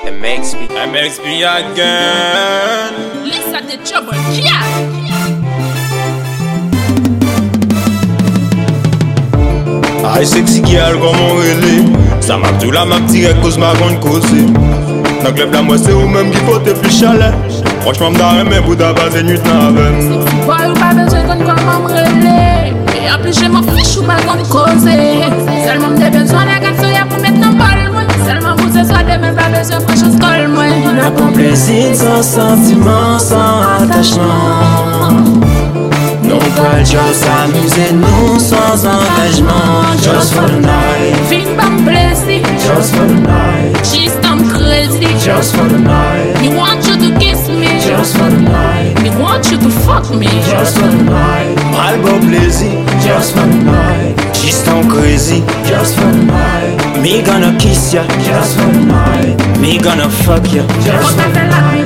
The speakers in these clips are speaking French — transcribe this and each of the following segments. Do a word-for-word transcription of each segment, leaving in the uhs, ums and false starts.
M X P. M X P again. Listen to trouble, yeah. Ay sexy girl comment relé. Ça m'a tout la m'a tiré cause ma grande cause. Dans club la moi c'est ou même qui faut te plus chalet. Franchement m'dare mais pour d'abaser nuit n'avem. Boy ou pas besoin qu'on comment me relé. Et en plus je m'en fiche ou pas qu'on cause. Seulement m'dé besoin la garçon y'a pour mettre dans balle moi. Seulement pour ce soir demain pas besoin franchement colle moi. On a pas plaisir sans sentiment, sans attachement. Non pas juste s'amuser nous sans engagement. Just for the night. Fin bam plaisir. Just for the night. She's dumb crazy. Just for the night. Me want you to kiss me. Just for the night. Me want you to fuck me. Just for the night. Mal bon plaisir. Just for the night. She's down crazy. Just for the night. Me gonna kiss ya. Just for the night. Me gonna fuck ya. Just for the night.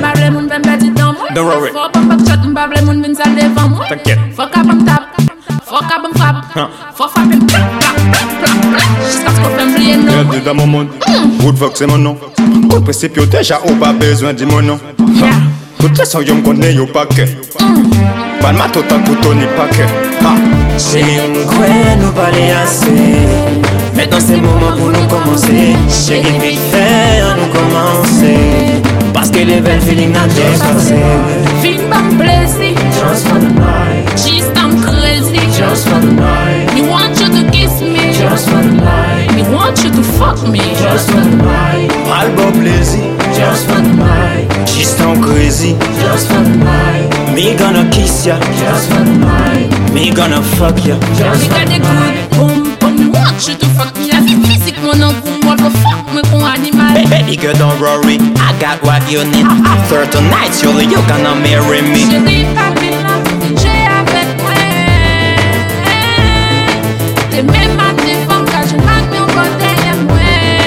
Don't worry. Fuck up back shot, m'bable moun vin sal devan moi. T'inquiète. Fuck up and tap. Fuck up and fab. Huh. Fuck up and plak plak plak plak plak. Jusqu'à ce qu'on fait m'oublier non. Bienvenue dans mon monde. Woodfuck c'est mon nom. Au principe yo déjà ou pas besoin de mon nom. Yeah. Toutes les sons yo m'connais yo paquet. Pas de matot tant que Tony paquet. Chérie, on croit nous parler assez. Maintenant c'est le moment pour nous commencer. Chérie, vite fait, on nous commencer. Parce que les belles feelings n'a déjà passé. Fin bam plaisir. Just for the night. She's dumb crazy. Just for the night. Me want you to kiss me. Just for the night. Me want you to fuck me. Just for the night. Mal bon plaisir. Just for the night. She's down crazy. Just for the night. Me gonna kiss ya. Just for the night. Me gonna fuck ya. Just Me for got the the night. good boom boom. Me want you to fuck me. La vie physique mon nom pour moi. Pour fuck me con animal. Baby girl, don't worry, I got what you need. For tonight, surely you gonna marry me. Chérie, pas là, j'ai avec moi. T'es même à défendre car je marque mon côté à moi.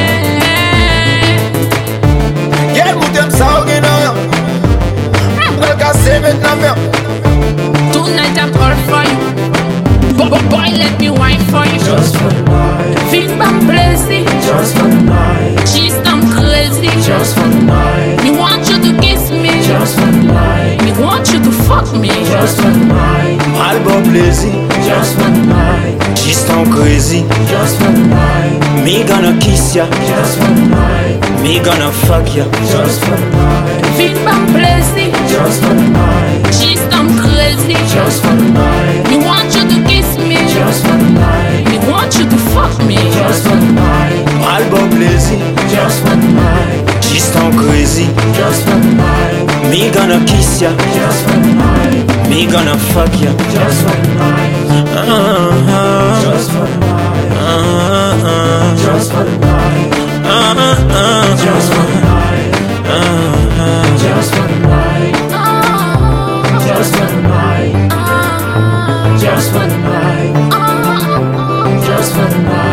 Yeah, vous t'aimez ça, ok, non? Le casser maintenant, Tonight I'm all for you. Boy, boy, boy, let me wine for you. Just for the night. Feel bam plaisir. Just for the night. She's dumb crazy. Just for the night. Me want you to kiss me. Just for the night. Me want you to fuck me. Just for the night. Mal bon plaisir. Just for the night. She's down crazy. Just for the night. Me gonna kiss ya. Just for the night. Me gonna fuck ya. Just for the night. Feel bam plaisir. Just for the night. She's dumb crazy. Just for the night. Me want you to kiss me. Just for the night. Me want you to fuck me. Just for the night. Mal bon plaisir. Just for the night. She's down crazy. Just for the night. Me gonna kiss ya. Just for the night. Me gonna fuck ya. Just for the night. Uh-huh. Just for the night. Uh-huh. Just for the night. Uh-huh. Just for the night. Just for the night. Just for the night. Just for the night. Just for the night.